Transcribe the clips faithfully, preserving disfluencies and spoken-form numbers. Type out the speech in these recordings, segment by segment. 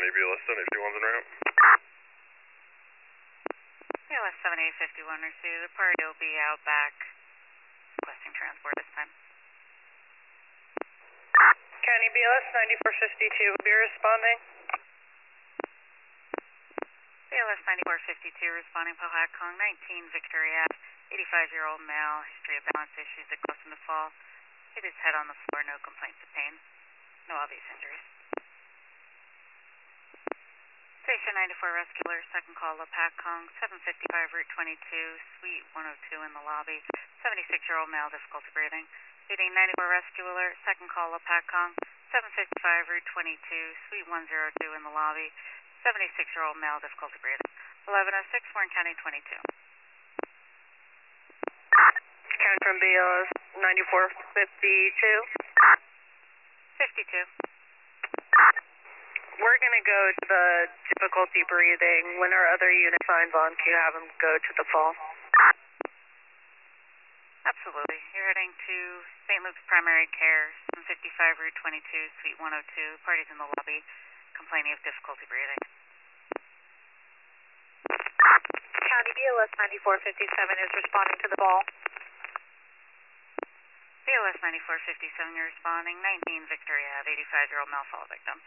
County B L S seven eight five one's en route. B L S seven eight five one received. The party will be out back requesting transport this time. County B L S ninety-four fifty-two will be responding. B L S ninety-four fifty-two responding Pahat Kong, nineteen Victoria Ave, eighty-five-year-old male, history of balance issues that caused him to fall. Hit his head on the floor, no complaints of pain. No obvious injuries. Station ninety-four Rescuer, second call La Pac Kong, seven fifty-five Route twenty-two, Suite one oh two in the lobby. seventy-six-year-old male, difficulty breathing. Leading ninety-four Rescuer, second call La Pac Kong, seven fifty-five Route twenty-two, Suite one oh two in the lobby. seventy-six-year-old male, difficulty breathing. eleven oh six, Warren County twenty-two. County from B L S ninety-four fifty-two. fifty-two. We're going to go to the difficulty breathing. When our other unit signs on, can you have them go to the fall? Absolutely. You're heading to Saint Luke's Primary Care, seven fifty-five Route twenty-two, Suite one oh two. Parties in the lobby complaining of difficulty breathing. County B L S ninety-four fifty-seven is responding to the ball. B L S ninety-four fifty-seven, you're responding. nineteen Victoria Ave, eighty-five-year-old male fall victim.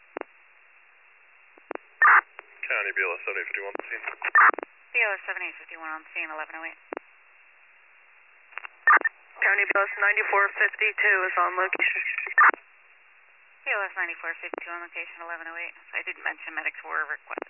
County B L S seven eight five one on scene. B L S seven eight five one on scene, eleven oh eight. County B L S ninety-four fifty-two is on location. B L S ninety-four fifty-two on location, eleven oh eight. I did mention medics were requested.